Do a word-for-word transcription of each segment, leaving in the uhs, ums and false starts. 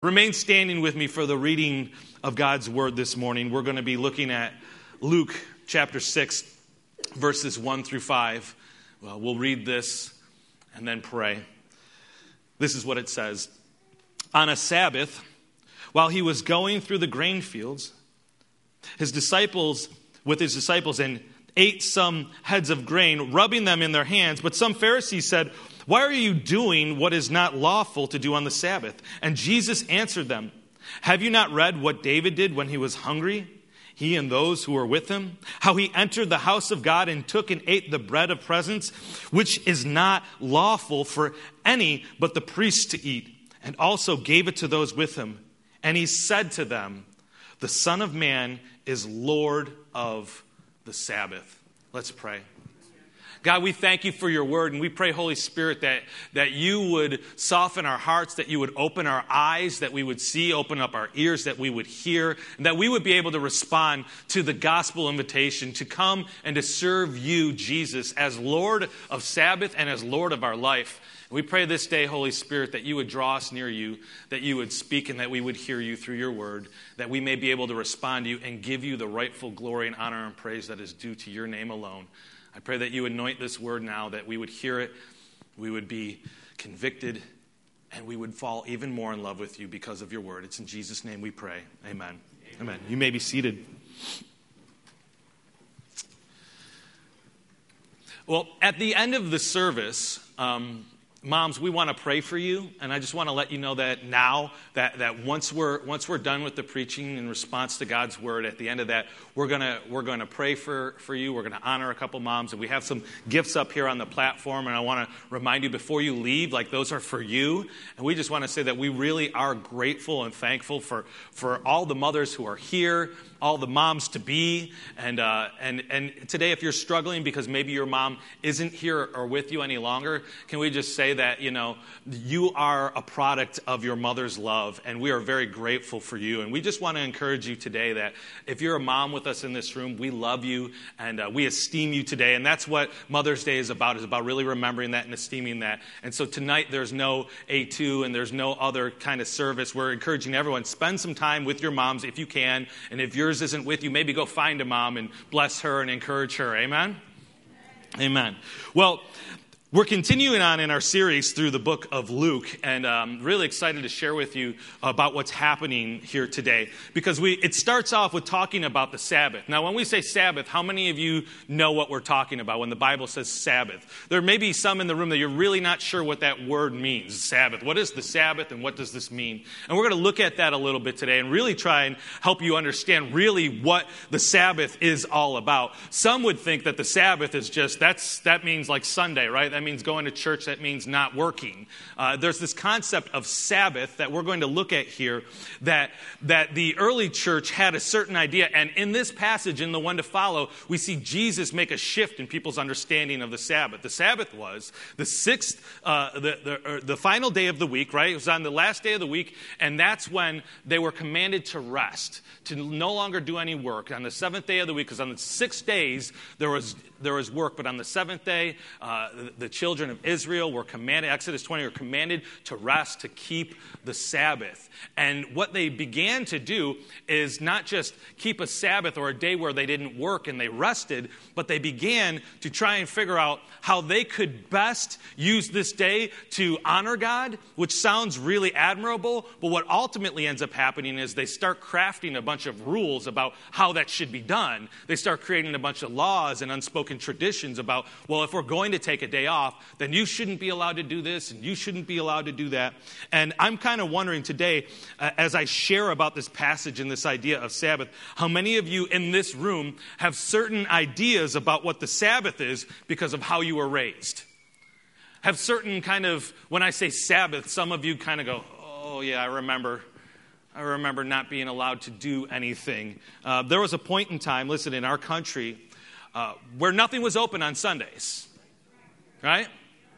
Remain standing with me for the reading of God's word this morning. We're going to be looking at Luke chapter six, verses one through five. Well, we'll read this and then pray. This is what it says. On a Sabbath, while he was going through the grain fields, his disciples, with his disciples, and ate some heads of grain, rubbing them in their hands. But some Pharisees said, "Why are you doing what is not lawful to do on the Sabbath?" And Jesus answered them, "Have you not read what David did when he was hungry, he and those who were with him? How he entered the house of God and took and ate the bread of presence, which is not lawful for any but the priests to eat, and also gave it to those with him. And he said to them, 'The Son of Man is Lord of the Sabbath.'" Let's pray. God, we thank you for your word, and we pray, Holy Spirit, that, that you would soften our hearts, that you would open our eyes, that we would see, open up our ears, that we would hear, and that we would be able to respond to the gospel invitation to come and to serve you, Jesus, as Lord of Sabbath and as Lord of our life. We pray this day, Holy Spirit, that you would draw us near you, that you would speak and that we would hear you through your word, that we may be able to respond to you and give you the rightful glory and honor and praise that is due to your name alone. I pray that you anoint this word now, that we would hear it, we would be convicted, and we would fall even more in love with you because of your word. It's in Jesus' name we pray. Amen. Amen. Amen. You may be seated. Well, at the end of the service, um, moms, we want to pray for you, and I just want to let you know that now, that, that once we're once we're done with the preaching in response to God's word, at the end of that, we're gonna we're gonna pray for, for you. We're gonna honor a couple moms, and we have some gifts up here on the platform. And I want to remind you before you leave, like those are for you. And we just want to say that we really are grateful and thankful for for all the mothers who are here, all the moms to be, and uh, and and today, if you're struggling because maybe your mom isn't here or with you any longer, can we just say that, you know, you are a product of your mother's love, and we are very grateful for you. And we just want to encourage you today that if you're a mom with us in this room, we love you and uh, we esteem you today. And that's what Mother's Day is about, is about really remembering that and esteeming that. And so tonight there's no A two and there's no other kind of service. We're encouraging everyone, spend some time with your moms if you can. And if yours isn't with you, maybe go find a mom and bless her and encourage her. Amen? Amen. Amen. Well, we're continuing on in our series through the book of Luke, and I'm really excited to share with you about what's happening here today, because we it starts off with talking about the Sabbath. Now, when we say Sabbath, how many of you know what we're talking about when the Bible says Sabbath? There may be some in the room that you're really not sure what that word means, Sabbath. What is the Sabbath, and what does this mean? And we're going to look at that a little bit today and really try and help you understand really what the Sabbath is all about. Some would think that the Sabbath is just, that's that means like Sunday, right? That means going to church. That means not working. Uh, there's this concept of Sabbath that we're going to look at here, that, that the early church had a certain idea. And in this passage, in the one to follow, we see Jesus make a shift in people's understanding of the Sabbath. The Sabbath was the sixth, uh, the, the, the final day of the week, right? It was on the last day of the week, and that's when they were commanded to rest, to no longer do any work. On the seventh day of the week, because on the six days, there was there was work, but on the seventh day, uh, the, the children of Israel were commanded, Exodus twenty, were commanded to rest, to keep the Sabbath. And what they began to do is not just keep a Sabbath or a day where they didn't work and they rested, but they began to try and figure out how they could best use this day to honor God, which sounds really admirable, but what ultimately ends up happening is they start crafting a bunch of rules about how that should be done. They start creating a bunch of laws and unspoken traditions about, well, if we're going to take a day off, then you shouldn't be allowed to do this and you shouldn't be allowed to do that. And I'm kind of wondering today, uh, as I share about this passage and this idea of Sabbath, how many of you in this room have certain ideas about what the Sabbath is because of how you were raised? Have certain kind of, when I say Sabbath, some of you kind of go, oh yeah, I remember. I remember not being allowed to do anything. Uh, there was a point in time, listen, in our country, uh, where nothing was open on Sundays, right?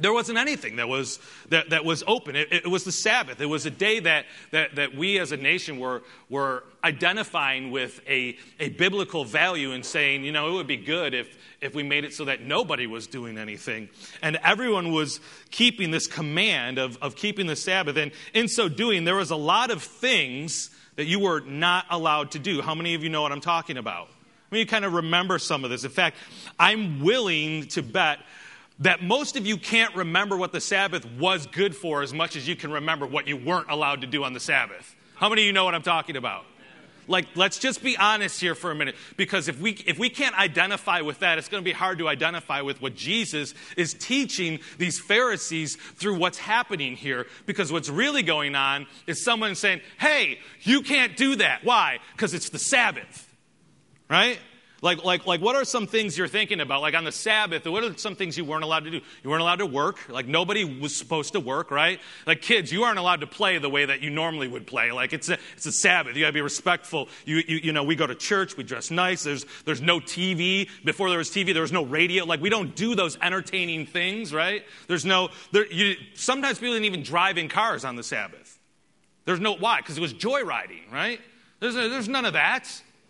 there wasn't anything that was that, that was open. It, it was the Sabbath. It was a day that that, that we as a nation were were identifying with a, a biblical value and saying, you know, it would be good if if we made it so that nobody was doing anything. And everyone was keeping this command of, of keeping the Sabbath. And in so doing, there was a lot of things that you were not allowed to do. How many of you know what I'm talking about? I mean, you kind of remember some of this. In fact, I'm willing to bet that most of you can't remember what the Sabbath was good for as much as you can remember what you weren't allowed to do on the Sabbath. How many of you know what I'm talking about? Like, let's just be honest here for a minute, because if we if we can't identify with that, it's going to be hard to identify with what Jesus is teaching these Pharisees through what's happening here, because what's really going on is someone saying, hey, you can't do that. Why? Because it's the Sabbath, right? Like, like, like, what are some things you're thinking about? Like on the Sabbath, what are some things you weren't allowed to do? You weren't allowed to work. Like nobody was supposed to work, right? Like kids, you aren't allowed to play the way that you normally would play. Like it's a, it's a Sabbath. You got to be respectful. You, you, you know, we go to church. We dress nice. There's, there's no T V. Before there was T V, there was no radio. Like we don't do those entertaining things, right? There's no. There, you, sometimes people didn't even drive in cars on the Sabbath. There's no why? Because it was joyriding, right? There's, there's none of that.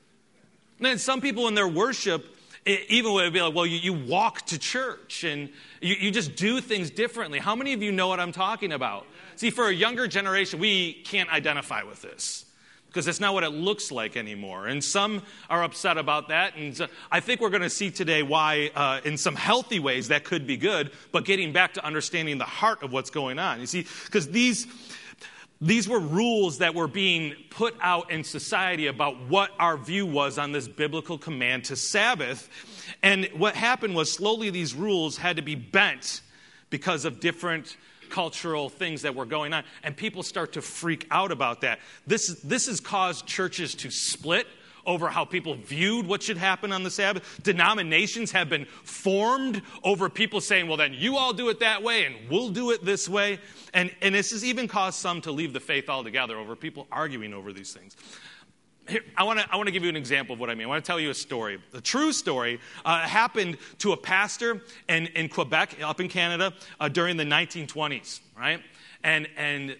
And then some people in their worship, even would be like, well, you, you walk to church and you, you just do things differently. How many of you know what I'm talking about? See, for a younger generation, we can't identify with this because that's not what it looks like anymore. And some are upset about that. And so I think we're going to see today why, uh, in some healthy ways, that could be good, but getting back to understanding the heart of what's going on. You see, because these... These were rules that were being put out in society about what our view was on this biblical command to Sabbath. And what happened was slowly these rules had to be bent because of different cultural things that were going on. And people start to freak out about that. This, this has caused churches to split over how people viewed what should happen on the Sabbath. Denominations have been formed over people saying, well, then you all do it that way and we'll do it this way. And, and this has even caused some to leave the faith altogether over people arguing over these things. Here, I want to I want to give you an example of what I mean. I want to tell you a story. The true story uh, happened to a pastor in, in Quebec, up in Canada, uh, during the nineteen twenties, right? And, and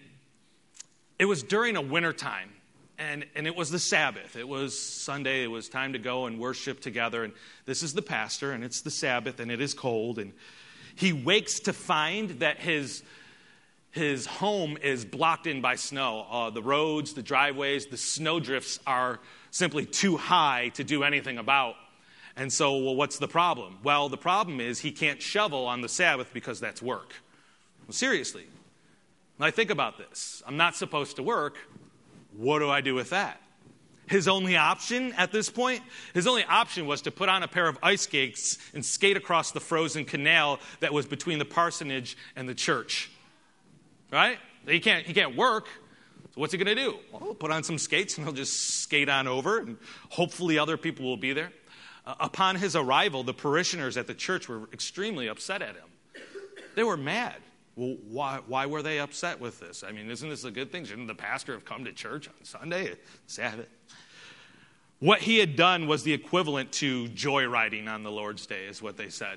it was during a winter time. And, and it was the Sabbath. It was Sunday. It was time to go and worship together. And this is the pastor, and it's the Sabbath, and it is cold. And he wakes to find that his, his home is blocked in by snow. Uh, the roads, the driveways, the snowdrifts are simply too high to do anything about. And so, well, what's the problem? Well, the problem is he can't shovel on the Sabbath because that's work. Well, seriously. When I think about this, I'm not supposed to work. What do I do with that? His only option at this point, his only option was to put on a pair of ice skates and skate across the frozen canal that was between the parsonage and the church. Right? He can't, he can't work. So what's he going to do? Well, he'll put on some skates and he'll just skate on over and hopefully other people will be there. Uh, upon his arrival, the parishioners at the church were extremely upset at him. They were mad. Well, why, why were they upset with this? I mean, isn't this a good thing? Shouldn't the pastor have come to church on Sunday, Sabbath? What he had done was the equivalent to joyriding on the Lord's Day, is what they said.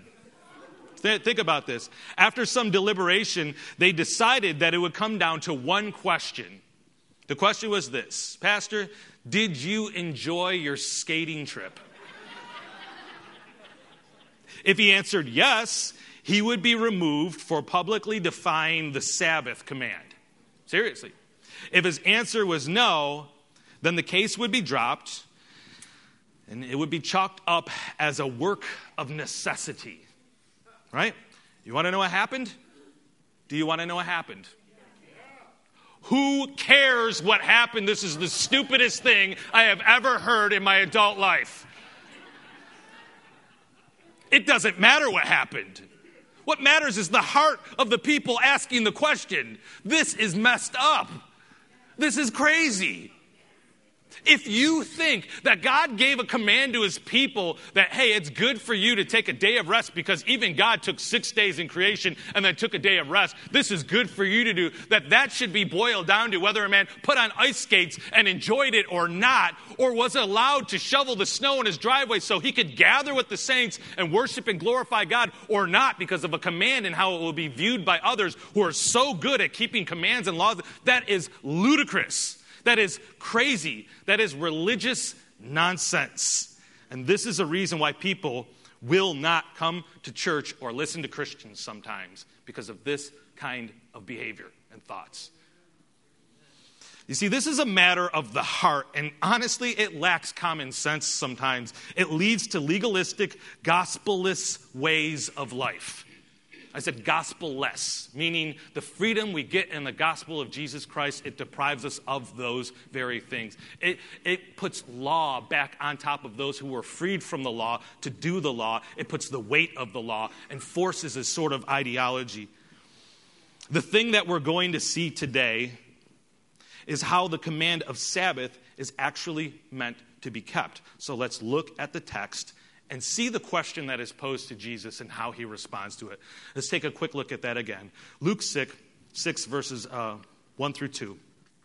Think about this. After some deliberation, they decided that it would come down to one question. The question was this: Pastor, did you enjoy your skating trip? If he answered yes, he would be removed for publicly defying the Sabbath command. Seriously. If his answer was no, then the case would be dropped and it would be chalked up as a work of necessity. Right? You want to know what happened? Do you want to know what happened? Who cares what happened? This is the stupidest thing I have ever heard in my adult life. It doesn't matter what happened. What matters is the heart of the people asking the question. This is messed up. This is crazy. If you think that God gave a command to his people that, hey, it's good for you to take a day of rest because even God took six days in creation and then took a day of rest, this is good for you to do, that that should be boiled down to whether a man put on ice skates and enjoyed it or not, or was allowed to shovel the snow in his driveway so he could gather with the saints and worship and glorify God or not because of a command and how it will be viewed by others who are so good at keeping commands and laws. That is ludicrous. That is crazy. That is religious nonsense. And this is a reason why people will not come to church or listen to Christians sometimes, because of this kind of behavior and thoughts. You see, this is a matter of the heart, and honestly, it lacks common sense sometimes. It leads to legalistic, gospel-less ways of life. I said gospel-less, meaning the freedom we get in the gospel of Jesus Christ, it deprives us of those very things. It, it puts law back on top of those who were freed from the law to do the law. It puts the weight of the law and forces a sort of ideology. The thing that we're going to see today is how the command of Sabbath is actually meant to be kept. So let's look at the text and see the question that is posed to Jesus and how he responds to it. Let's take a quick look at that again. Luke six, six verses uh, one through two.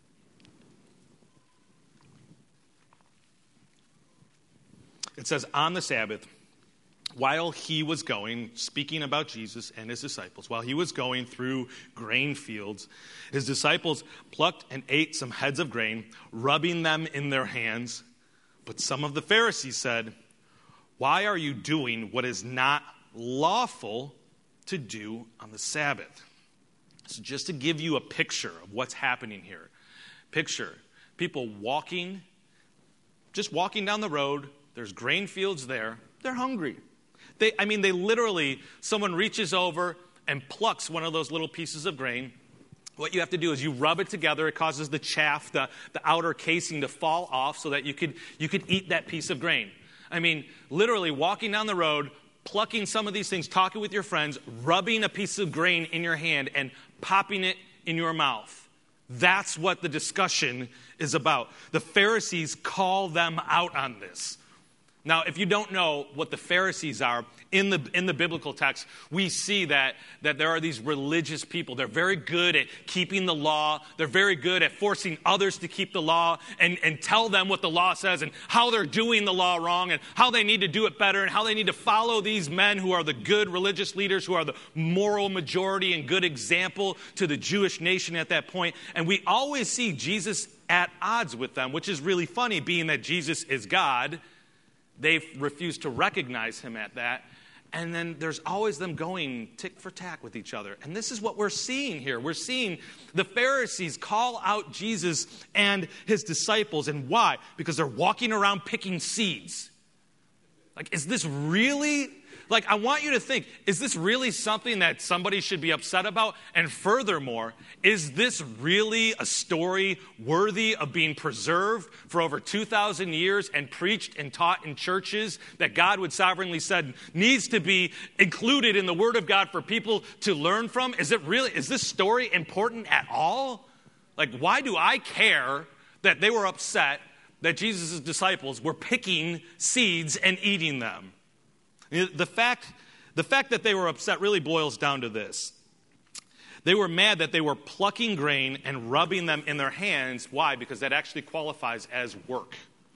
It says, on the Sabbath, while he was going, speaking about Jesus and his disciples, while he was going through grain fields, his disciples plucked and ate some heads of grain, rubbing them in their hands. But some of the Pharisees said, why are you doing what is not lawful to do on the Sabbath? So just to give you a picture of what's happening here. Picture people walking, just walking down the road. There's grain fields there. They're hungry. They, I mean, they literally, someone reaches over and plucks one of those little pieces of grain. What you have to do is you rub it together. It causes the chaff, the, the outer casing to fall off so that you could, you could eat that piece of grain. I mean, literally walking down the road, plucking some of these things, talking with your friends, rubbing a piece of grain in your hand and popping it in your mouth. That's what the discussion is about. The Pharisees call them out on this. Now, if you don't know what the Pharisees are, in the in the biblical text, we see that, that there are these religious people. They're very good at keeping the law. They're very good at forcing others to keep the law and, and tell them what the law says and how they're doing the law wrong and how they need to do it better and how they need to follow these men who are the good religious leaders, who are the moral majority and good example to the Jewish nation at that point. And we always see Jesus at odds with them, which is really funny, being that Jesus is God. They refuse to recognize him at that. And then there's always them going tick for tack with each other. And this is what we're seeing here. We're seeing the Pharisees call out Jesus and his disciples. And why? Because they're walking around picking seeds. Like, is this really... Like, I want you to think, is this really something that somebody should be upset about? And furthermore, is this really a story worthy of being preserved for over two thousand years and preached and taught in churches that God would sovereignly said needs to be included in the Word of God for people to learn from? Is it really, is this story important at all? Like, why do I care that they were upset that Jesus' disciples were picking seeds and eating them? The fact, the fact that they were upset really boils down to this. They were mad that they were plucking grain and rubbing them in their hands. Why? Because that actually qualifies as work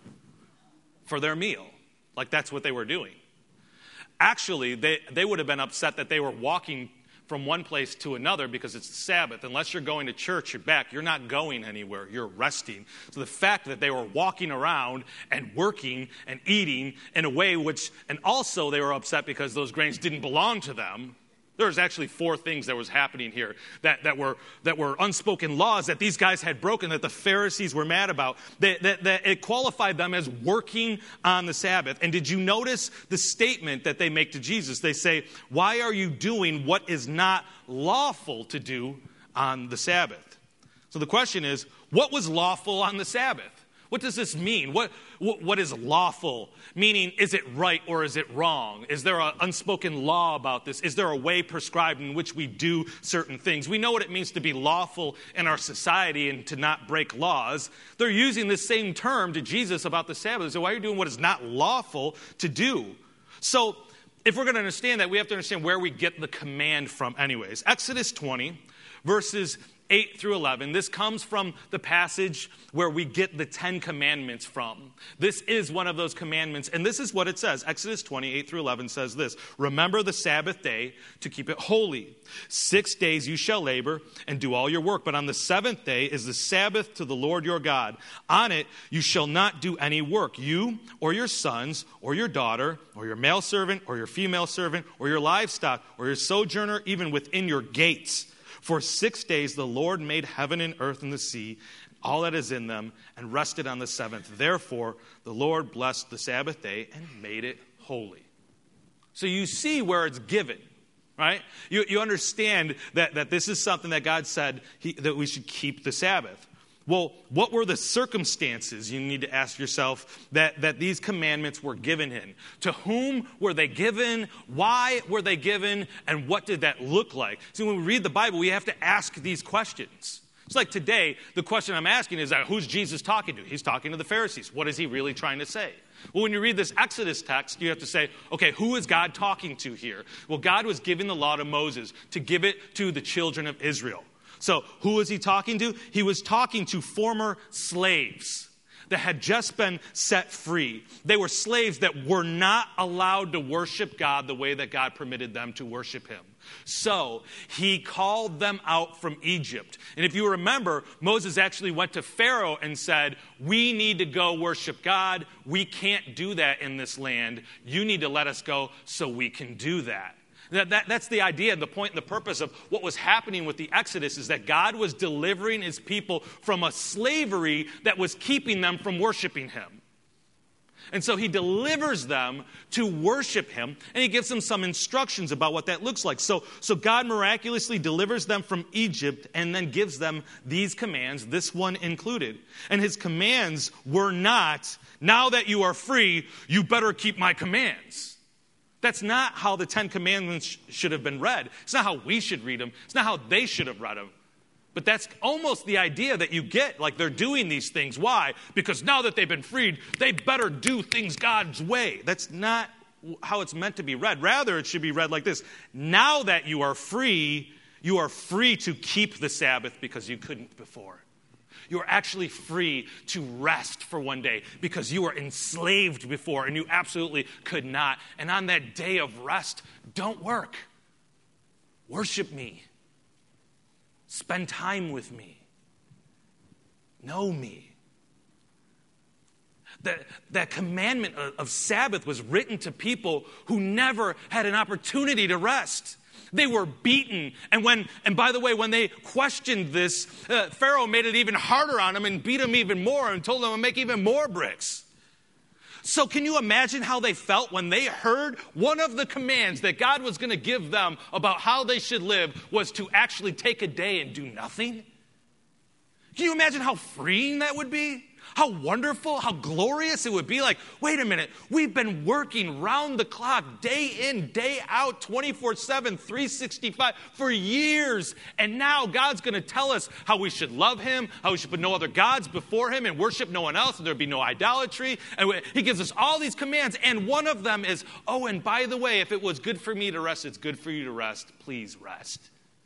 for their meal. Like, that's what they were doing. Actually, they, they would have been upset that they were walking from one place to another because it's the Sabbath. Unless you're going to church, you're back. You're not going anywhere. You're resting. So the fact that they were walking around and working and eating in a way which, and also they were upset because those grains didn't belong to them. There's actually four things that was happening here that, that were that were unspoken laws that these guys had broken, that the Pharisees were mad about. That, that, that it qualified them as working on the Sabbath. And did you notice the statement that they make to Jesus? They say, why are you doing what is not lawful to do on the Sabbath? So the question is, what was lawful on the Sabbath? What does this mean? What, what, what is lawful? Meaning, is it right or is it wrong? Is there an unspoken law about this? Is there a way prescribed in which we do certain things? We know what it means to be lawful in our society and to not break laws. They're using this same term to Jesus about the Sabbath. So why are you doing what is not lawful to do? So if we're going to understand that, we have to understand where we get the command from anyways. Exodus twenty, verses eight through eleven. This comes from the passage where we get the Ten Commandments from. This is one of those commandments, and this is what it says. Exodus twenty, eight through eleven says this: remember the Sabbath day to keep it holy. Six days you shall labor and do all your work, but on the seventh day is the Sabbath to the Lord your God. On it you shall not do any work, you or your sons or your daughter or your male servant or your female servant or your livestock or your sojourner, even within your gates. For six days the Lord made heaven and earth and the sea, all that is in them, and rested on the seventh. Therefore, the Lord blessed the Sabbath day and made it holy. So you see where it's given, right? You, you understand that, that this is something that God said he, that we should keep the Sabbath. Well, what were the circumstances, you need to ask yourself, that, that these commandments were given in? To whom were they given? Why were they given? And what did that look like? See, when we read the Bible, we have to ask these questions. It's like today, the question I'm asking is, that who's Jesus talking to? He's talking to the Pharisees. What is he really trying to say? Well, when you read this Exodus text, you have to say, okay, who is God talking to here? Well, God was giving the law to Moses to give it to the children of Israel. So who was he talking to? He was talking to former slaves that had just been set free. They were slaves that were not allowed to worship God the way that God permitted them to worship him. So he called them out from Egypt. And if you remember, Moses actually went to Pharaoh and said, we need to go worship God. We can't do that in this land. You need to let us go so we can do that. That, that, that's the idea, the point and the purpose of what was happening with the Exodus is that God was delivering his people from a slavery that was keeping them from worshiping him. And so he delivers them to worship him, and he gives them some instructions about what that looks like. So, so God miraculously delivers them from Egypt and then gives them these commands, this one included. And his commands were not, now that you are free, you better keep my commands. That's not how the Ten Commandments should have been read. It's not how we should read them. It's not how they should have read them. But that's almost the idea that you get, like they're doing these things. Why? Because now that they've been freed, they better do things God's way. That's not how it's meant to be read. Rather, it should be read like this. Now that you are free, you are free to keep the Sabbath because you couldn't before. You are actually free to rest for one day because you were enslaved before and you absolutely could not. And on that day of rest, don't work. Worship me. Spend time with me. Know me. That, that commandment of, of Sabbath was written to people who never had an opportunity to rest. They were beaten. And when, and by the way, when they questioned this, uh, Pharaoh made it even harder on them and beat them even more and told them to make even more bricks. So can you imagine how they felt when they heard one of the commands that God was going to give them about how they should live was to actually take a day and do nothing? Can you imagine how freeing that would be? How wonderful, how glorious it would be. Like, wait a minute, we've been working round the clock, day in, day out, twenty-four seven, three sixty-five for years. And now God's going to tell us how we should love him, how we should put no other gods before him and worship no one else, and there'd be no idolatry. And he gives us all these commands. And one of them is, oh, and by the way, if it was good for me to rest, it's good for you to rest. Please rest.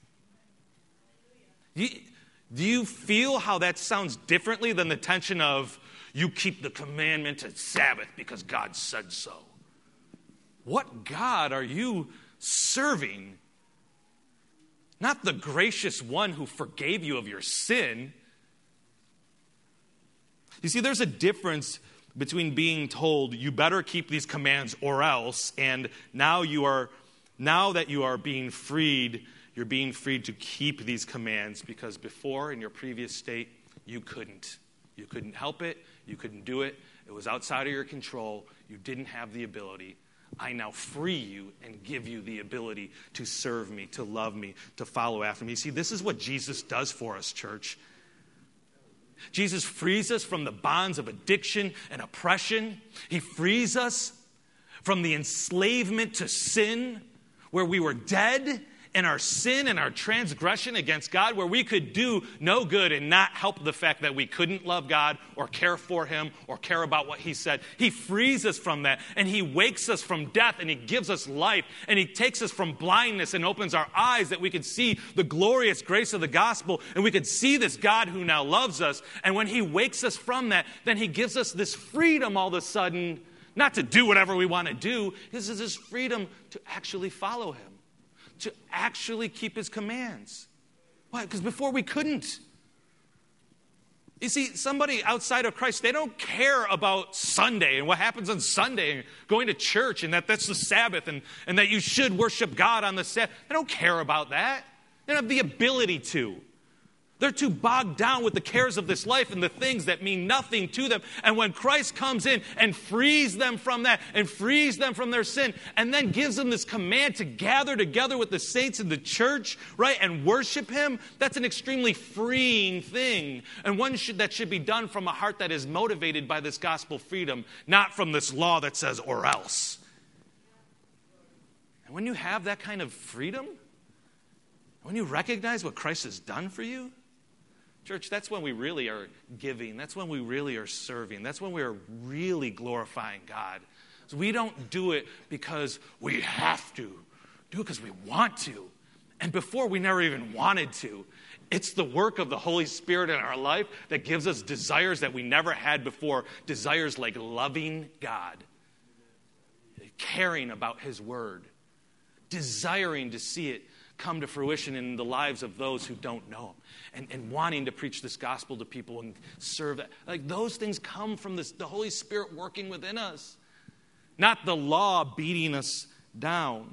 You, Do you feel how that sounds differently than the tension of you keep the commandment of Sabbath because God said so? What God are you serving? Not the gracious one who forgave you of your sin. You see, there's a difference between being told you better keep these commands or else, and now you are, now that you are being freed, you're being freed to keep these commands because before, in your previous state, you couldn't. You couldn't help it. You couldn't do it. It was outside of your control. You didn't have the ability. I now free you and give you the ability to serve me, to love me, to follow after me. See, this is what Jesus does for us, church. Jesus frees us from the bonds of addiction and oppression. He frees us from the enslavement to sin, where we were dead in our sin and our transgression against God, where we could do no good and not help the fact that we couldn't love God or care for him or care about what he said. He frees us from that, and he wakes us from death, and he gives us life, and he takes us from blindness and opens our eyes that we could see the glorious grace of the gospel, and we could see this God who now loves us. And when he wakes us from that, then he gives us this freedom all of a sudden, not to do whatever we want to do. This is this freedom to actually follow him, to actually keep his commands. Why? Because before we couldn't. You see, somebody outside of Christ, they don't care about Sunday and what happens on Sunday and going to church and that that's the Sabbath and, and that you should worship God on the Sabbath. They don't care about that. They don't have the ability to. They're too bogged down with the cares of this life and the things that mean nothing to them. And when Christ comes in and frees them from that and frees them from their sin and then gives them this command to gather together with the saints in the church, right, and worship him, that's an extremely freeing thing. And one should, that should be done from a heart that is motivated by this gospel freedom, not from this law that says, or else. And when you have that kind of freedom, when you recognize what Christ has done for you, church, that's when we really are giving. That's when we really are serving. That's when we are really glorifying God. So we don't do it because we have to. Do it because we want to. And before, we never even wanted to. It's the work of the Holy Spirit in our life that gives us desires that we never had before. Desires like loving God, caring about his word, desiring to see it come to fruition in the lives of those who don't know him, and, and wanting to preach this gospel to people and serve that. Like those things come from this, the Holy Spirit working within us, not the law beating us down.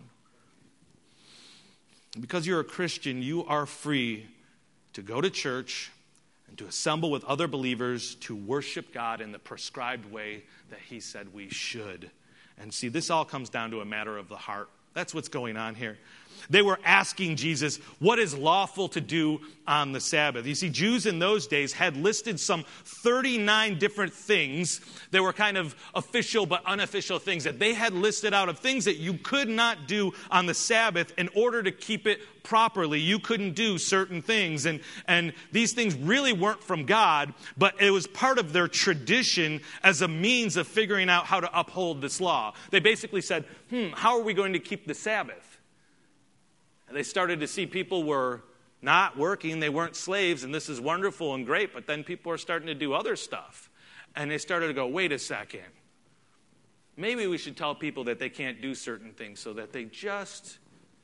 Because you're a Christian, you are free to go to church and to assemble with other believers to worship God in the prescribed way that he said we should. And see, this all comes down to a matter of the heart. That's what's going on here. They were asking Jesus, what is lawful to do on the Sabbath? You see, Jews in those days had listed some thirty-nine different things that were kind of official but unofficial things that they had listed out of things that you could not do on the Sabbath in order to keep it properly. You couldn't do certain things. And, and these things really weren't from God, but it was part of their tradition as a means of figuring out how to uphold this law. They basically said, hmm, how are we going to keep the Sabbath? And they started to see people were not working, they weren't slaves, and this is wonderful and great, but then people are starting to do other stuff. And they started to go, wait a second. Maybe we should tell people that they can't do certain things so that they just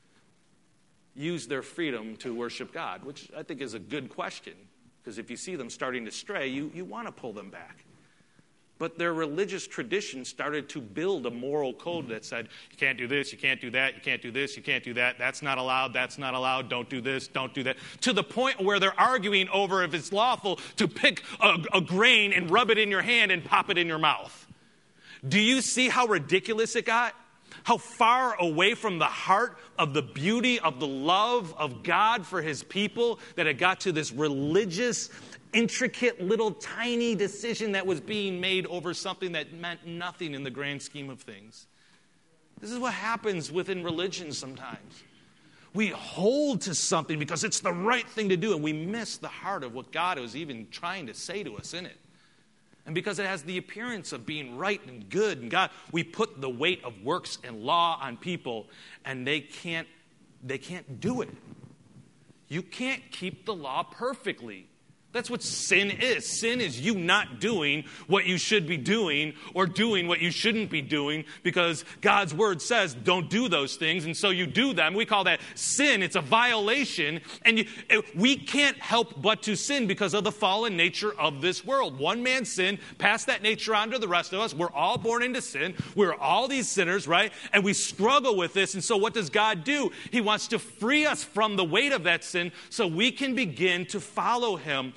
use their freedom to worship God, which I think is a good question, because if you see them starting to stray, you, you want to pull them back. But their religious tradition started to build a moral code that said, you can't do this, you can't do that, you can't do this, you can't do that, that's not allowed, that's not allowed, don't do this, don't do that. To the point where they're arguing over if it's lawful to pick a, a grain and rub it in your hand and pop it in your mouth. Do you see how ridiculous it got? How far away from the heart of the beauty of the love of God for his people that it got to this religious, intricate little tiny decision that was being made over something that meant nothing in the grand scheme of things. This is what happens within religion sometimes. We hold to something because it's the right thing to do, and we miss the heart of what God was even trying to say to us in it. And because it has the appearance of being right and good and God, we put the weight of works and law on people, and they can't, they can't do it. You can't keep the law perfectly. That's what sin is. Sin is you not doing what you should be doing or doing what you shouldn't be doing because God's word says don't do those things, and so you do them. We call that sin. It's a violation, and you, we can't help but to sin because of the fallen nature of this world. One man sinned, passed that nature on to the rest of us. We're all born into sin. We're all these sinners, right? And we struggle with this, and so what does God do? He wants to free us from the weight of that sin so we can begin to follow him.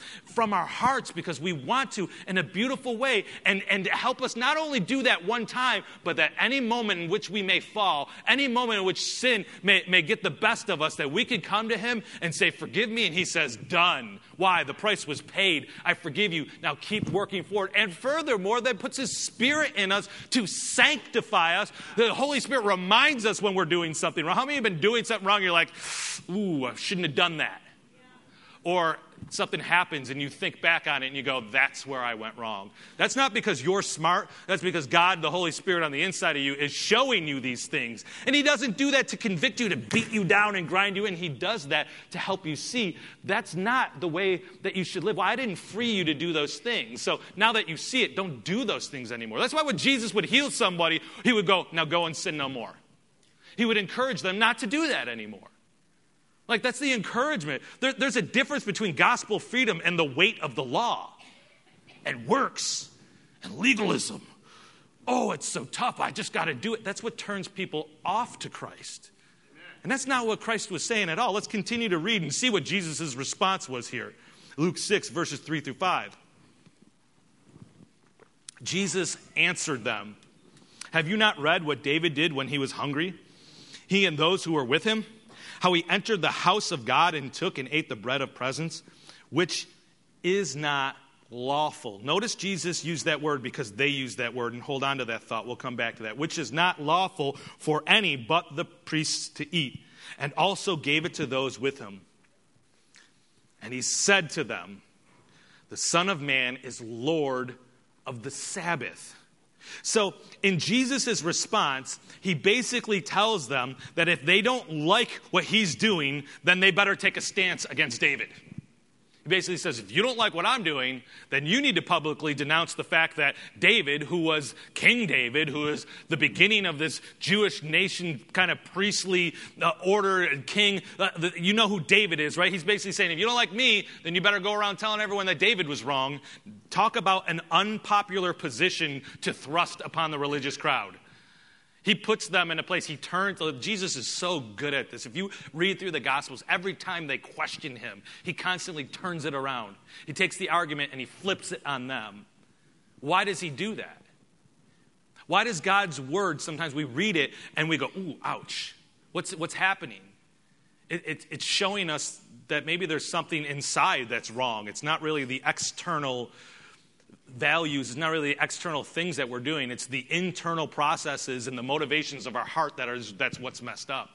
from our hearts because we want to in a beautiful way, and, and help us not only do that one time, but that any moment in which we may fall, any moment in which sin may, may get the best of us, that we can come to him and say, forgive me, and he says, done. Why? The price was paid. I forgive you. Now keep working forward. And furthermore, that puts his Spirit in us to sanctify us. The Holy Spirit reminds us when we're doing something wrong. How many of you have been doing something wrong? You're like, ooh, I shouldn't have done that. Yeah. Or something happens and you think back on it and you go, that's where I went wrong. That's not because you're smart. That's because God, the Holy Spirit on the inside of you, is showing you these things. And he doesn't do that to convict you, to beat you down and grind you in. He does that to help you see that's not the way that you should live. Well, I didn't free you to do those things. So now that you see it, don't do those things anymore. That's why when Jesus would heal somebody, he would go, now go and sin no more. He would encourage them not to do that anymore. Like, that's the encouragement. There, there's a difference between gospel freedom and the weight of the law and works and legalism. Oh, it's so tough. I just got to do it. That's what turns people off to Christ. And that's not what Christ was saying at all. Let's continue to read and see what Jesus' response was here. Luke six, verses three through five. Jesus answered them, have you not read what David did when he was hungry? He and those who were with him? How he entered the house of God and took and ate the bread of presence, which is not lawful. Notice Jesus used that word because they used that word, and hold on to that thought. We'll come back to that. Which is not lawful for any but the priests to eat, and also gave it to those with him. And he said to them, the Son of Man is Lord of the Sabbath. So in Jesus' response, he basically tells them that if they don't like what he's doing, then they better take a stance against David. He basically says, if you don't like what I'm doing, then you need to publicly denounce the fact that David, who was King David, who is the beginning of this Jewish nation kind of priestly uh, order and king, uh, the, you know who David is, right? He's basically saying, if you don't like me, then you better go around telling everyone that David was wrong. Talk about an unpopular position to thrust upon the religious crowd. He puts them in a place. He turns. Jesus is so good at this. If you read through the Gospels, every time they question him, he constantly turns it around. He takes the argument and he flips it on them. Why does he do that? Why does God's word, sometimes we read it and we go, ooh, ouch. What's, what's happening? It, it, it's showing us that maybe there's something inside that's wrong. It's not really the external values, it's not really the external things that we're doing. It's the internal processes and the motivations of our heart that are that's what's messed up.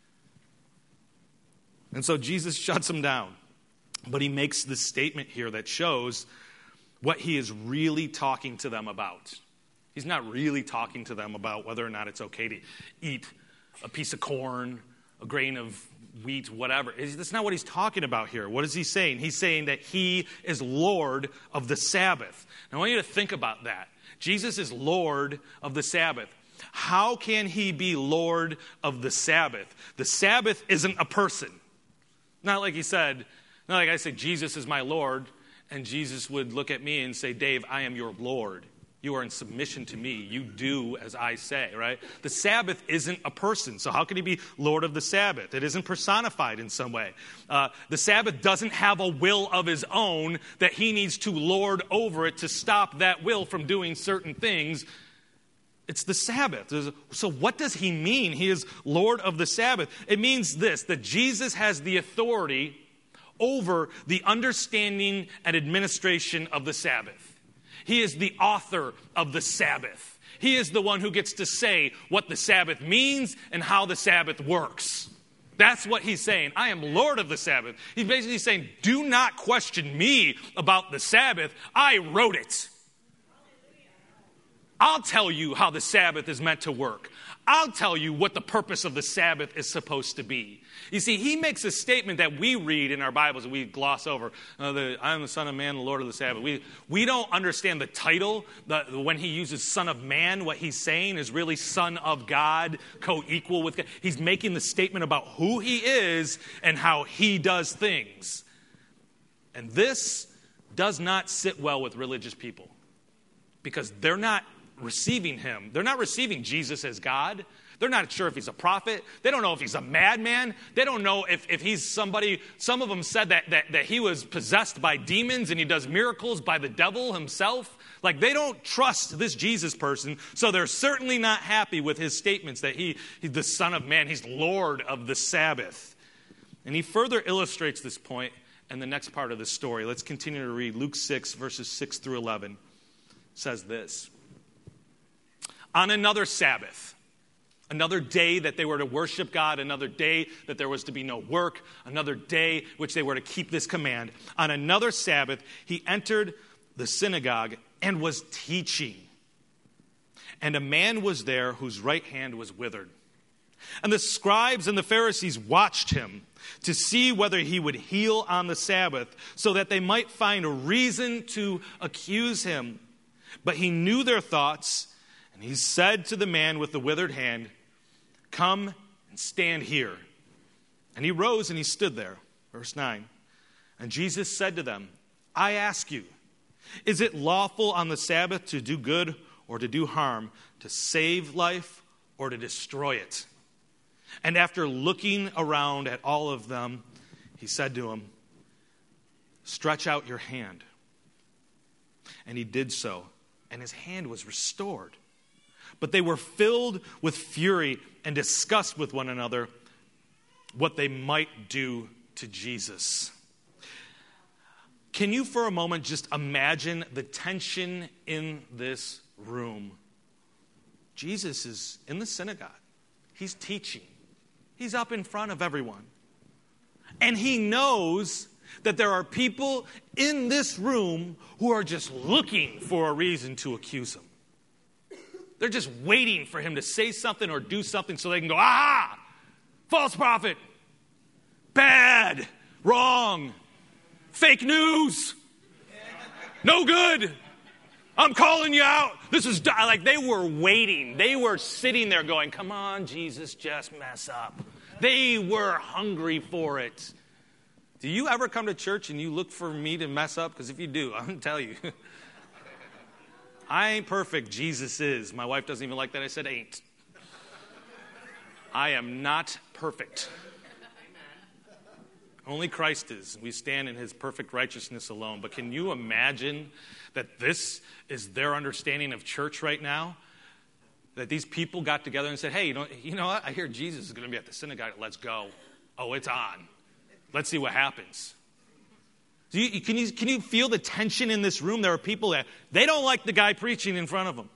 And so Jesus shuts them down. But he makes this statement here that shows what he is really talking to them about. He's not really talking to them about whether or not it's okay to eat a piece of corn, a grain of wheat, whatever. That's not what he's talking about here. What is he saying? He's saying that he is Lord of the Sabbath. Now, I want you to think about that. Jesus is Lord of the Sabbath. How can he be Lord of the Sabbath? The Sabbath isn't a person. Not like he said, not like I say, Jesus is my Lord, and Jesus would look at me and say, Dave, I am your Lord. You are in submission to me. You do as I say, right? The Sabbath isn't a person. So how can he be Lord of the Sabbath? It isn't personified in some way. Uh, the Sabbath doesn't have a will of his own that he needs to lord over it to stop that will from doing certain things. It's the Sabbath. So what does he mean? He is Lord of the Sabbath. It means this, that Jesus has the authority over the understanding and administration of the Sabbath. He is the author of the Sabbath. He is the one who gets to say what the Sabbath means and how the Sabbath works. That's what he's saying. I am Lord of the Sabbath. He's basically saying, do not question me about the Sabbath. I wrote it. I'll tell you how the Sabbath is meant to work. I'll tell you what the purpose of the Sabbath is supposed to be. You see, he makes a statement that we read in our Bibles and we gloss over. Uh, the, I am the Son of Man, the Lord of the Sabbath. We, we don't understand the title. The, when he uses Son of Man, what he's saying is really Son of God, co-equal with God. He's making the statement about who he is and how he does things. And this does not sit well with religious people because they're not receiving him. They're not receiving Jesus as God. They're not sure if he's a prophet. They don't know if he's a madman. They don't know if, if he's somebody. Some of them said that, that, that he was possessed by demons and he does miracles by the devil himself. Like, they don't trust this Jesus person, so they're certainly not happy with his statements that he, he's the Son of Man, he's Lord of the Sabbath. And he further illustrates this point in the next part of the story. Let's continue to read. Luke six, verses six through eleven says this. On another Sabbath, another day that they were to worship God, another day that there was to be no work, another day which they were to keep this command, on another Sabbath, he entered the synagogue and was teaching. And a man was there whose right hand was withered. And the scribes and the Pharisees watched him to see whether he would heal on the Sabbath, so that they might find a reason to accuse him. But he knew their thoughts, and he said to the man with the withered hand, "Come and stand here." And he rose and he stood there. Verse nine. And Jesus said to them, "I ask you, is it lawful on the Sabbath to do good or to do harm, to save life or to destroy it?" And after looking around at all of them, he said to him, "Stretch out your hand." And he did so, and his hand was restored. But they were filled with fury and discussed with one another what they might do to Jesus. Can you for a moment just imagine the tension in this room? Jesus is in the synagogue. He's teaching. He's up in front of everyone. And he knows that there are people in this room who are just looking for a reason to accuse him. They're just waiting for him to say something or do something so they can go, "Ah, false prophet, bad, wrong, fake news, no good. I'm calling you out. This is," like, they were waiting. They were sitting there going, "Come on, Jesus, just mess up." They were hungry for it. Do you ever come to church and you look for me to mess up? Because if you do, I'm going to tell you. I ain't perfect. Jesus is. My wife doesn't even like that I said ain't. I am not perfect. Only Christ is. We stand in his perfect righteousness alone. But can you imagine that this is their understanding of church right now? That these people got together and said, "Hey, you know, you know what? I hear Jesus is going to be at the synagogue. Let's go. Oh, it's on. Let's see what happens." Do you, can, you, can you feel the tension in this room? There are people that they don't like the guy preaching in front of them.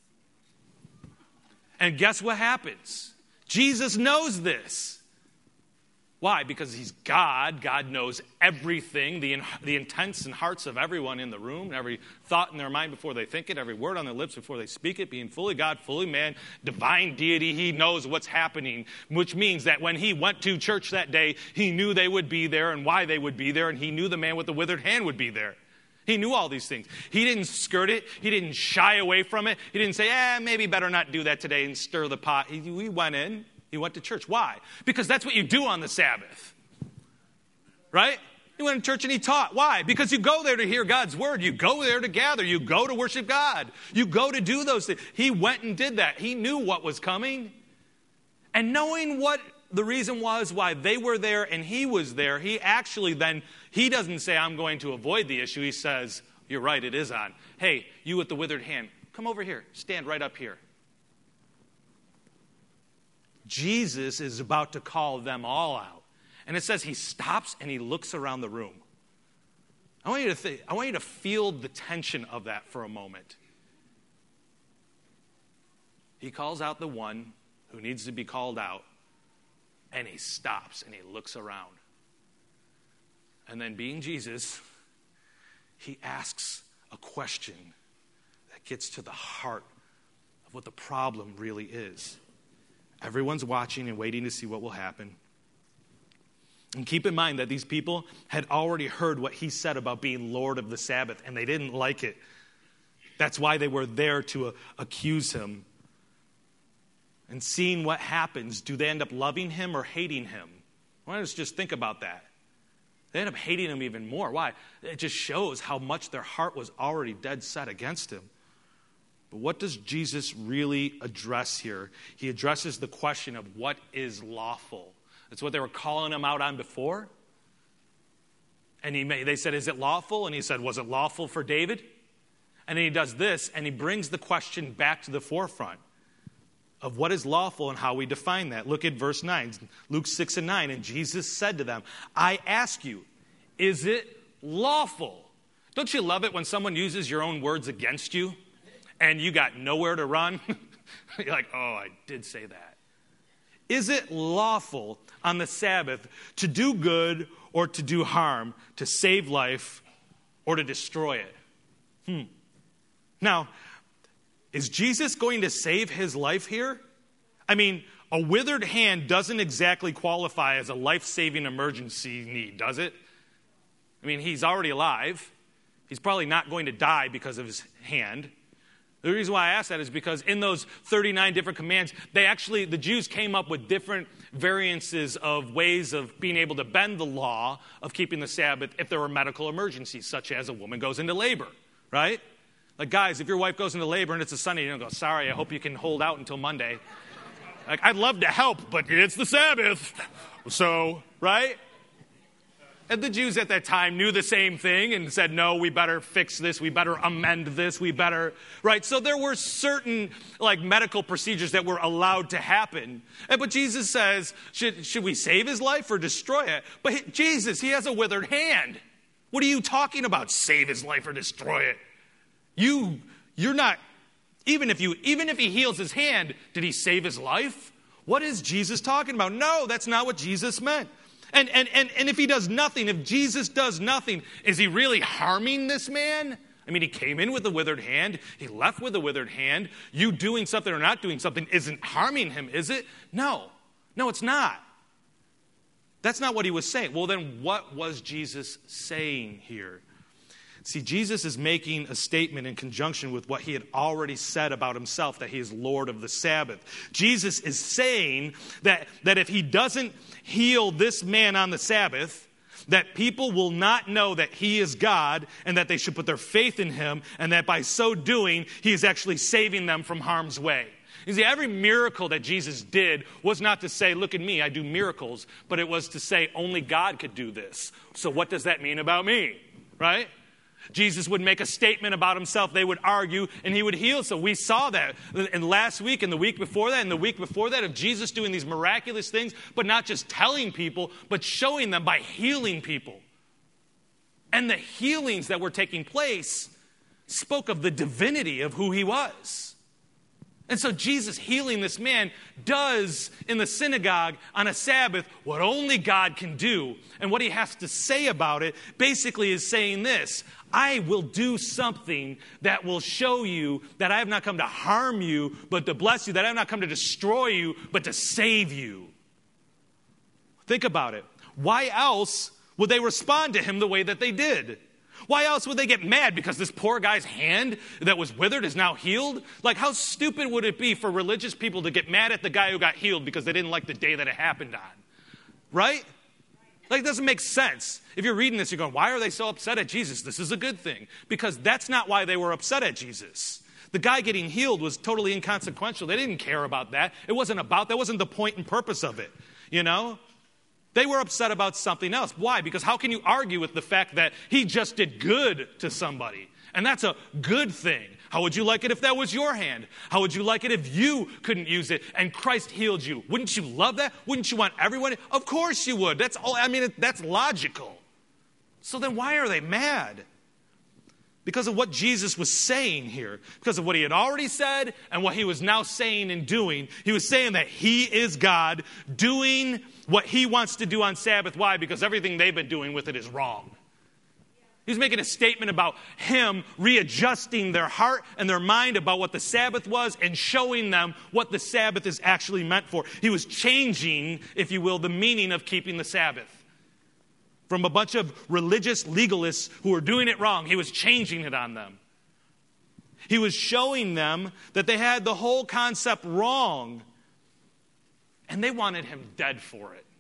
And guess what happens? Jesus knows this. Why? Because he's God. God knows everything, the, the intents and hearts of everyone in the room, every thought in their mind before they think it, every word on their lips before they speak it, being fully God, fully man, divine deity. He knows what's happening, which means that when he went to church that day, he knew they would be there and why they would be there, and he knew the man with the withered hand would be there. He knew all these things. He didn't skirt it. He didn't shy away from it. He didn't say, eh, maybe better not do that today and stir the pot. He, he went in. He went to church. Why? Because that's what you do on the Sabbath. Right? He went to church and he taught. Why? Because you go there to hear God's word. You go there to gather. You go to worship God. You go to do those things. He went and did that. He knew what was coming. And knowing what the reason was why they were there and he was there, he actually then, he doesn't say, "I'm going to avoid the issue." He says, "You're right, it is on. Hey, you with the withered hand, come over here. Stand right up here." Jesus is about to call them all out. And it says he stops and he looks around the room. I want you to think, I want you to feel the tension of that for a moment. He calls out the one who needs to be called out, and he stops and he looks around. And then, being Jesus, he asks a question that gets to the heart of what the problem really is. Everyone's watching and waiting to see what will happen. And keep in mind that these people had already heard what he said about being Lord of the Sabbath, and they didn't like it. That's why they were there to uh, accuse him. And seeing what happens, do they end up loving him or hating him? Why don't you just think about that? They end up hating him even more. Why? It just shows how much their heart was already dead set against him. But what does Jesus really address here? He addresses the question of what is lawful. That's what they were calling him out on before. And he may, they said, is it lawful? And he said, was it lawful for David? And then he does this, and he brings the question back to the forefront of what is lawful and how we define that. Look at verse nine, Luke six and nine. And Jesus said to them, I ask you, is it lawful? Don't you love it when someone uses your own words against you and you got nowhere to run? You're like, oh, I did say that. Is it lawful on the Sabbath to do good or to do harm, to save life or to destroy it? Hmm. Now, is Jesus going to save his life here? I mean, a withered hand doesn't exactly qualify as a life-saving emergency need, does it? I mean, he's already alive. He's probably not going to die because of his hand. The reason why I ask that is because in those thirty-nine different commands, they actually, the Jews came up with different variances of ways of being able to bend the law of keeping the Sabbath if there were medical emergencies, such as a woman goes into labor, right? Like, guys, if your wife goes into labor and it's a Sunday, you don't go, sorry, I hope you can hold out until Monday. Like, I'd love to help, but it's the Sabbath. So, right? And the Jews at that time knew the same thing and said, no, we better fix this. We better amend this. We better, right? So there were certain, like, medical procedures that were allowed to happen. And, but Jesus says, should, should we save his life or destroy it? But he, Jesus, he has a withered hand. What are you talking about? Save his life or destroy it? You, you're not, even if you, even if he heals his hand, did he save his life? What is Jesus talking about? No, that's not what Jesus meant. And, and, and, and if he does nothing, if Jesus does nothing, is he really harming this man? I mean, he came in with a withered hand. He left with a withered hand. You doing something or not doing something isn't harming him, is it? No. No, it's not. That's not what he was saying. Well, then what was Jesus saying here? See, Jesus is making a statement in conjunction with what he had already said about himself, that he is Lord of the Sabbath. Jesus is saying that, that if he doesn't heal this man on the Sabbath, that people will not know that he is God and that they should put their faith in him, and that by so doing, he is actually saving them from harm's way. You see, every miracle that Jesus did was not to say, look at me, I do miracles, but it was to say only God could do this. So what does that mean about me, right? Jesus would make a statement about himself, they would argue, and he would heal. So we saw that. And last week and the week before that and the week before that of Jesus doing these miraculous things, but not just telling people, but showing them by healing people. And the healings that were taking place spoke of the divinity of who he was. And so Jesus healing this man does in the synagogue on a Sabbath what only God can do. And what he has to say about it basically is saying this: I will do something that will show you that I have not come to harm you, but to bless you, that I have not come to destroy you, but to save you. Think about it. Why else would they respond to him the way that they did? Why else would they get mad because this poor guy's hand that was withered is now healed? Like, how stupid would it be for religious people to get mad at the guy who got healed because they didn't like the day that it happened on? Right? Like, it doesn't make sense. If you're reading this, you're going, why are they so upset at Jesus? This is a good thing. Because that's not why they were upset at Jesus. The guy getting healed was totally inconsequential. They didn't care about that. It wasn't about, that wasn't the point and purpose of it, you know? They were upset about something else. Why? Because how can you argue with the fact that he just did good to somebody? And that's a good thing. How would you like it if that was your hand? How would you like it if you couldn't use it and Christ healed you? Wouldn't you love that? Wouldn't you want everyone? Of course you would. That's all. I mean, that's logical. So then why are they mad? Because of what Jesus was saying here. Because of what he had already said and what he was now saying and doing. He was saying that he is God doing what he wants to do on Sabbath. Why? Because everything they've been doing with it is wrong. He was making a statement about him readjusting their heart and their mind about what the Sabbath was and showing them what the Sabbath is actually meant for. He was changing, if you will, the meaning of keeping the Sabbath. From a bunch of religious legalists who were doing it wrong, he was changing it on them. He was showing them that they had the whole concept wrong, and they wanted him dead for it.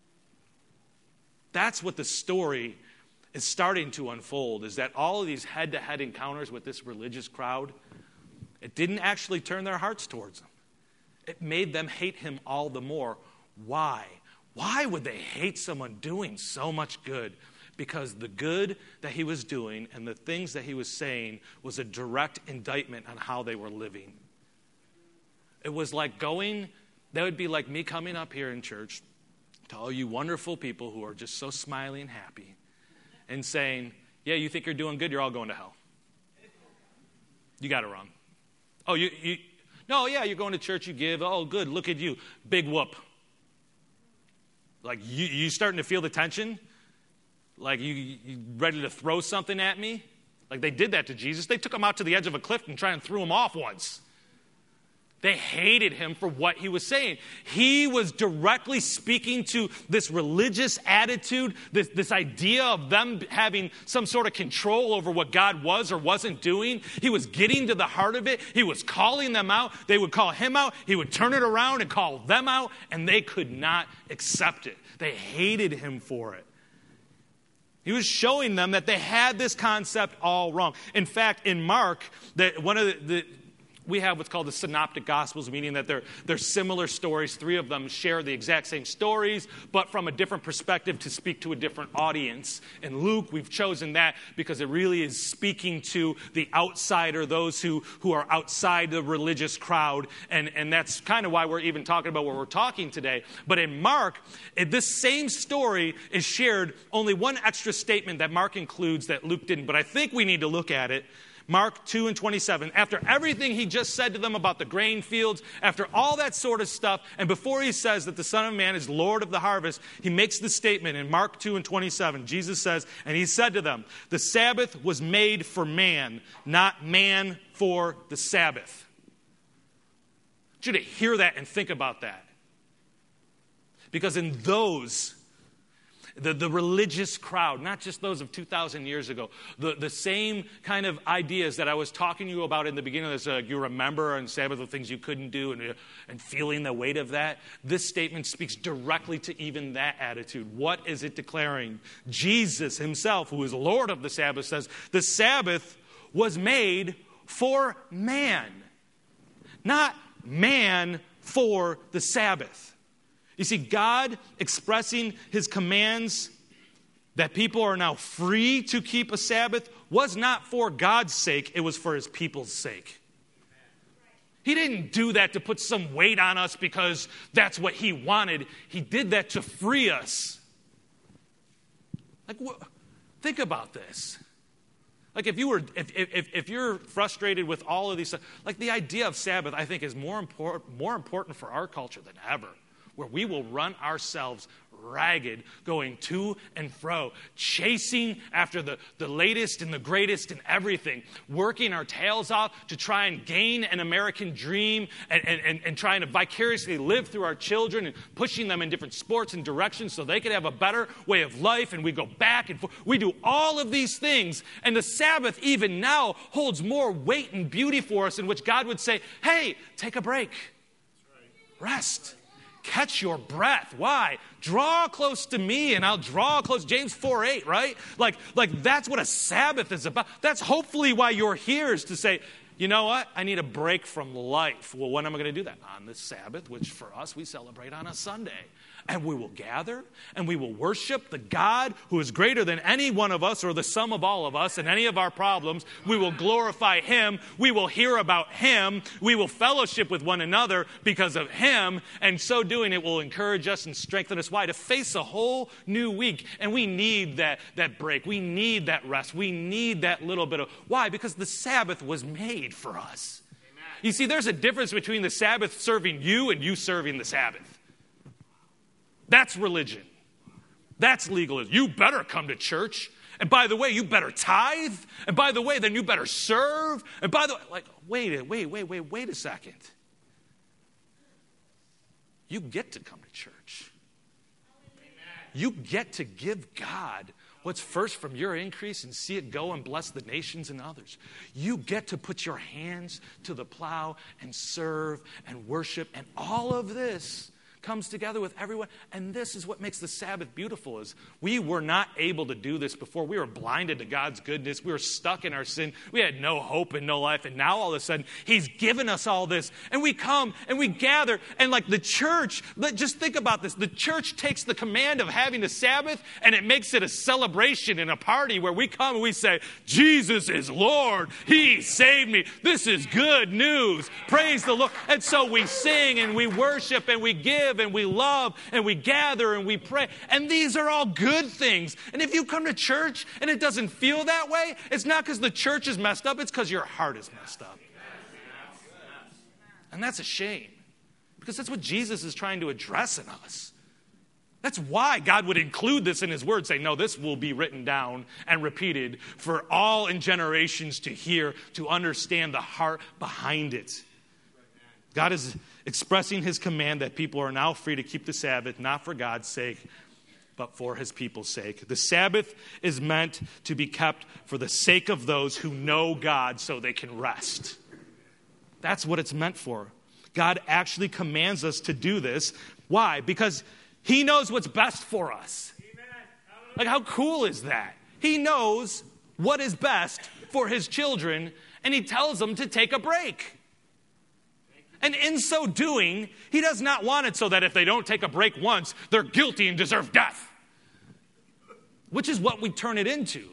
That's what the story is starting to unfold, is that all of these head-to-head encounters with this religious crowd, It didn't actually turn their hearts towards him. It made them hate him all the more. Why? Why would they hate someone doing so much good? Because the good that he was doing and the things that he was saying was a direct indictment on how they were living. It was like going, that would be like me coming up here in church to all you wonderful people who are just so smiley and happy and saying, yeah, you think you're doing good, you're all going to hell. You got it wrong. Oh, you, you no, yeah, you're going to church, you give, oh, good, look at you, big whoop. Like, you, you starting to feel the tension? Like, you, you ready to throw something at me? Like, they did that to Jesus. They took him out to the edge of a cliff and tried and threw him off once. They hated him for what he was saying. He was directly speaking to this religious attitude, this, this idea of them having some sort of control over what God was or wasn't doing. He was getting to the heart of it. He was calling them out. They would call him out. He would turn it around and call them out, and they could not accept it. They hated him for it. He was showing them that they had this concept all wrong. In fact, in Mark, that one of the, the we have what's called the synoptic gospels, meaning that they're, they're similar stories. Three of them share the exact same stories, but from a different perspective to speak to a different audience. In Luke, we've chosen that because it really is speaking to the outsider, those who, who are outside the religious crowd. And, and that's kind of why we're even talking about what we're talking today. But in Mark, it, this same story is shared, only one extra statement that Mark includes that Luke didn't. But I think we need to look at it. Mark two and twenty-seven, after everything he just said to them about the grain fields, after all that sort of stuff, and before he says that the Son of Man is Lord of the harvest, he makes the statement in Mark two and twenty-seven. Jesus says, and he said to them, the Sabbath was made for man, not man for the Sabbath. I want you to hear that and think about that. Because in those The, the religious crowd, not just those of two thousand years ago, the, the same kind of ideas that I was talking to you about in the beginning of this, uh, you remember on Sabbath the things you couldn't do and, uh, and feeling the weight of that. This statement speaks directly to even that attitude. What is it declaring? Jesus himself, who is Lord of the Sabbath, says, the Sabbath was made for man, not man for the Sabbath. You see, God expressing his commands that people are now free to keep a Sabbath was not for God's sake, it was for his people's sake. He didn't do that to put some weight on us because that's what he wanted. He did that to free us. Like, think about this. Like if you were, if, if, if you're frustrated with all of these, like the idea of Sabbath, I think is more important, more important for our culture than ever. Where we will run ourselves ragged, going to and fro, chasing after the, the latest and the greatest and everything, working our tails off to try and gain an American dream and, and, and, and trying to vicariously live through our children and pushing them in different sports and directions so they could have a better way of life, and we go back and forth. We do all of these things, and the Sabbath even now holds more weight and beauty for us, in which God would say, hey, take a break, rest. Catch your breath. Why? Draw close to me and I'll draw close. James four eight, right? Like, like that's what a Sabbath is about. That's hopefully why you're here, is to say, you know what? I need a break from life. Well, when am I going to do that? On the Sabbath, which for us we celebrate on a Sunday. And we will gather and we will worship the God who is greater than any one of us or the sum of all of us and any of our problems. We will glorify him. We will hear about him. We will fellowship with one another because of him. And so doing, it will encourage us and strengthen us. Why? To face a whole new week. And we need that, that break. We need that rest. We need that little bit of... Why? Because the Sabbath was made for us. Amen. You see, there's a difference between the Sabbath serving you and you serving the Sabbath. That's religion. That's legalism. You better come to church. And by the way, you better tithe. And by the way, then you better serve. And by the way, like, wait, wait, wait, wait, wait a second. You get to come to church. You get to give God what's first from your increase and see it go and bless the nations and others. You get to put your hands to the plow and serve and worship. And all of this comes together with everyone. And this is what makes the Sabbath beautiful is we were not able to do this before. We were blinded to God's goodness. We were stuck in our sin. We had no hope and no life. And now all of a sudden, he's given us all this. And we come and we gather. And like the church, let, just think about this. The church takes the command of having a Sabbath and it makes it a celebration and a party where we come and we say, Jesus is Lord. He saved me. This is good news. Praise the Lord. And so we sing and we worship and we give and we love and we gather and we pray. And these are all good things. And if you come to church and it doesn't feel that way, it's not because the church is messed up. It's because your heart is messed up. And that's a shame because that's what Jesus is trying to address in us. That's why God would include this in his word, say, no, this will be written down and repeated for all in generations to hear, to understand the heart behind it. God is expressing his command that people are now free to keep the Sabbath, not for God's sake, but for his people's sake. The Sabbath is meant to be kept for the sake of those who know God so they can rest. That's what it's meant for. God actually commands us to do this. Why? Because he knows what's best for us. Like, how cool is that? He knows what is best for his children, and he tells them to take a break. And in so doing, he does not want it so that if they don't take a break once, they're guilty and deserve death. Which is what we turn it into.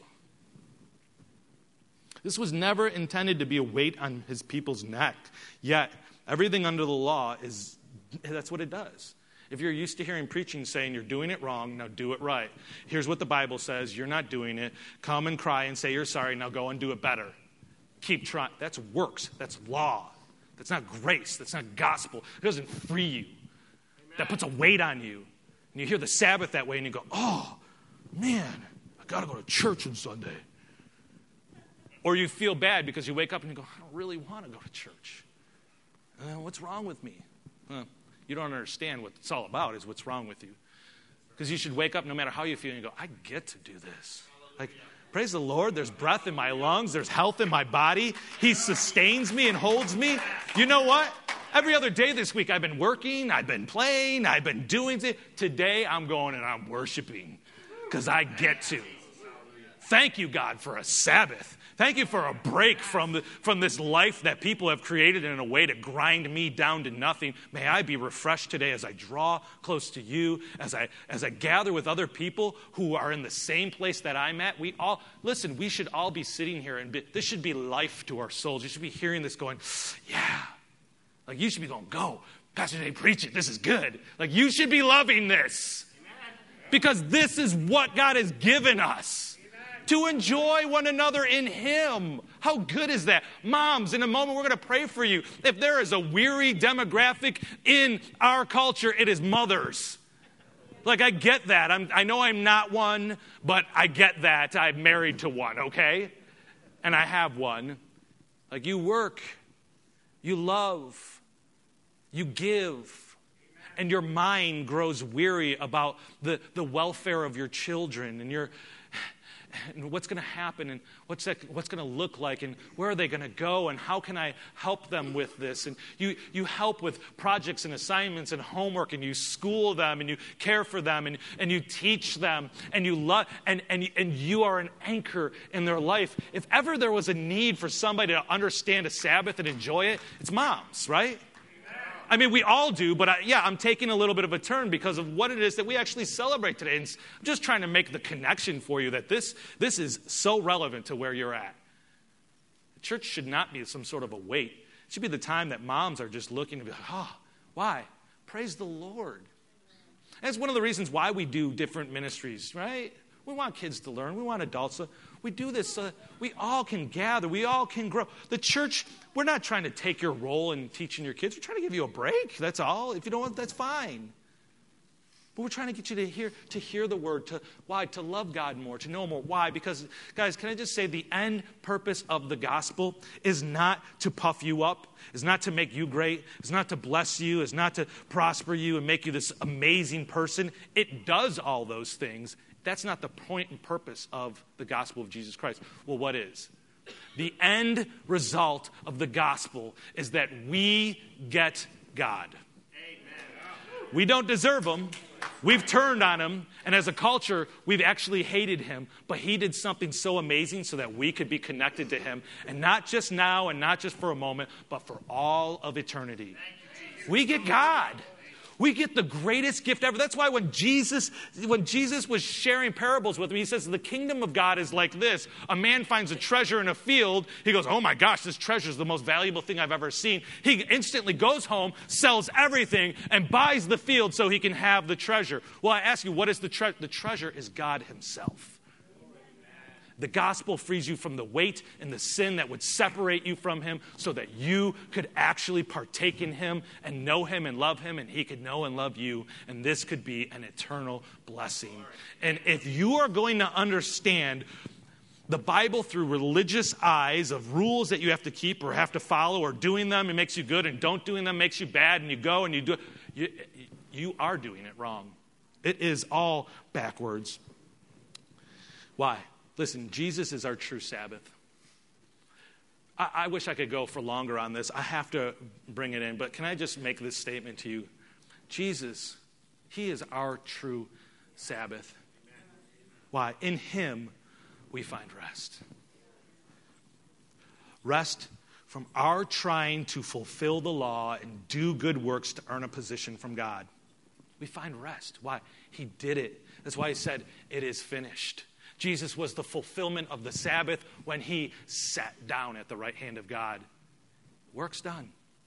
This was never intended to be a weight on his people's neck. Yet, everything under the law is, that's what it does. If you're used to hearing preaching saying you're doing it wrong, now do it right. Here's what the Bible says, you're not doing it. Come and cry and say you're sorry, now go and do it better. Keep trying. That's works. That's law. That's not grace. That's not gospel. It doesn't free you. Amen. That puts a weight on you. And you hear the Sabbath that way and you go, oh, man, I got to go to church on Sunday. Or you feel bad because you wake up and you go, I don't really want to go to church. Uh, what's wrong with me? Uh, you don't understand what it's all about is what's wrong with you. Because you should wake up no matter how you feel and you go, I get to do this. Like, praise the Lord, there's breath in my lungs, there's health in my body. He sustains me and holds me. You know what? Every other day this week I've been working, I've been playing, I've been doing things. Today I'm going and I'm worshiping because I get to. Thank you, God, for a Sabbath. Thank you for a break from, the, from this life that people have created in a way to grind me down to nothing. May I be refreshed today as I draw close to you, as I, as I gather with other people who are in the same place that I'm at. We all, listen, we should all be sitting here, and be, this should be life to our souls. You should be hearing this going, yeah. Like you should be going, go, Pastor Dave, preach it. This is good. Like you should be loving this. Because this is what God has given us. To enjoy one another in him. How good is that? Moms, in a moment we're going to pray for you. If there is a weary demographic in our culture, it is mothers. Like, I get that. I'm, I know I'm not one, but I get that. I'm married to one, okay? And I have one. Like, you work, you love, you give, and your mind grows weary about the, the welfare of your children and your... and what's going to happen and what's that, what's going to look like and where are they going to go and how can I help them with this? And you, you help with projects and assignments and homework and you school them and you care for them and, and you teach them and you love and, and, and you are an anchor in their life. If ever there was a need for somebody to understand a Sabbath and enjoy it, it's moms, right? I mean, we all do, but I, yeah, I'm taking a little bit of a turn because of what it is that we actually celebrate today. And I'm just trying to make the connection for you that this, this is so relevant to where you're at. The church should not be some sort of a weight. It should be the time that moms are just looking to be like, oh, why? Praise the Lord. And it's one of the reasons why we do different ministries, right? We want kids to learn. We want adults to. We do this so that we all can gather. We all can grow. The church, we're not trying to take your role in teaching your kids. We're trying to give you a break. That's all. If you don't want, that's fine. But we're trying to get you to hear to hear the word. To why? To love God more. To know more. Why? Because, guys, can I just say the end purpose of the gospel is not to puff you up. Is not to make you great. It's not to bless you. It's not to prosper you and make you this amazing person. It does all those things. That's not the point and purpose of the gospel of Jesus Christ. Well, what is? The end result of the gospel is that we get God. Amen. We don't deserve him. We've turned on him, and as a culture, we've actually hated him. But he did something so amazing so that we could be connected to him, and not just now and not just for a moment, but for all of eternity. We get God. We get the greatest gift ever. That's why when Jesus, when Jesus was sharing parables with him, he says, the kingdom of God is like this. A man finds a treasure in a field. He goes, oh my gosh, this treasure is the most valuable thing I've ever seen. He instantly goes home, sells everything, and buys the field so he can have the treasure. Well, I ask you, what is the treasure? The treasure is God himself. The gospel frees you from the weight and the sin that would separate you from him so that you could actually partake in him and know him and love him, and he could know and love you, and this could be an eternal blessing. And if you are going to understand the Bible through religious eyes of rules that you have to keep or have to follow, or doing them it makes you good and don't doing them makes you bad, and you go and you do it, you, you are doing it wrong. It is all backwards. Why? Listen, Jesus is our true Sabbath. I, I wish I could go for longer on this. I have to bring it in, but can I just make this statement to you? Jesus, he is our true Sabbath. Why? In him we find rest. Rest from our trying to fulfill the law and do good works to earn a position from God. We find rest. Why? He did it. That's why he said, it is finished. Jesus was the fulfillment of the Sabbath when he sat down at the right hand of God. Work's done.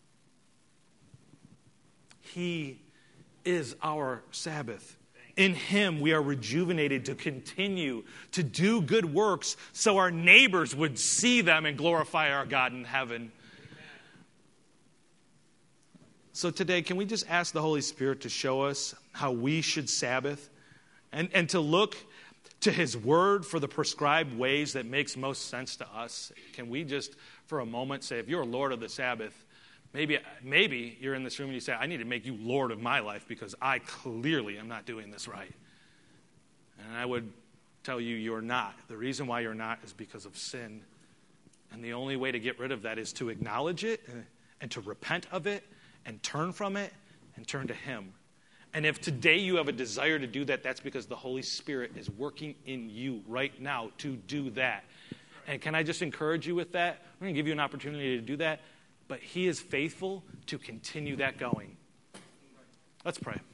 He is our Sabbath. In him we are rejuvenated to continue to do good works so our neighbors would see them and glorify our God in heaven. So today, can we just ask the Holy Spirit to show us how we should Sabbath, and, and to look to his word for the prescribed ways that makes most sense to us? Can we just, for a moment, say, if you're Lord of the Sabbath, maybe maybe you're in this room and you say, I need to make you Lord of my life because I clearly am not doing this right. And I would tell you, you're not. The reason why you're not is because of sin. And the only way to get rid of that is to acknowledge it and, and to repent of it and turn from it and turn to him. And if today you have a desire to do that, that's because the Holy Spirit is working in you right now to do that. And can I just encourage you with that? I'm going to give you an opportunity to do that. But he is faithful to continue that going. Let's pray.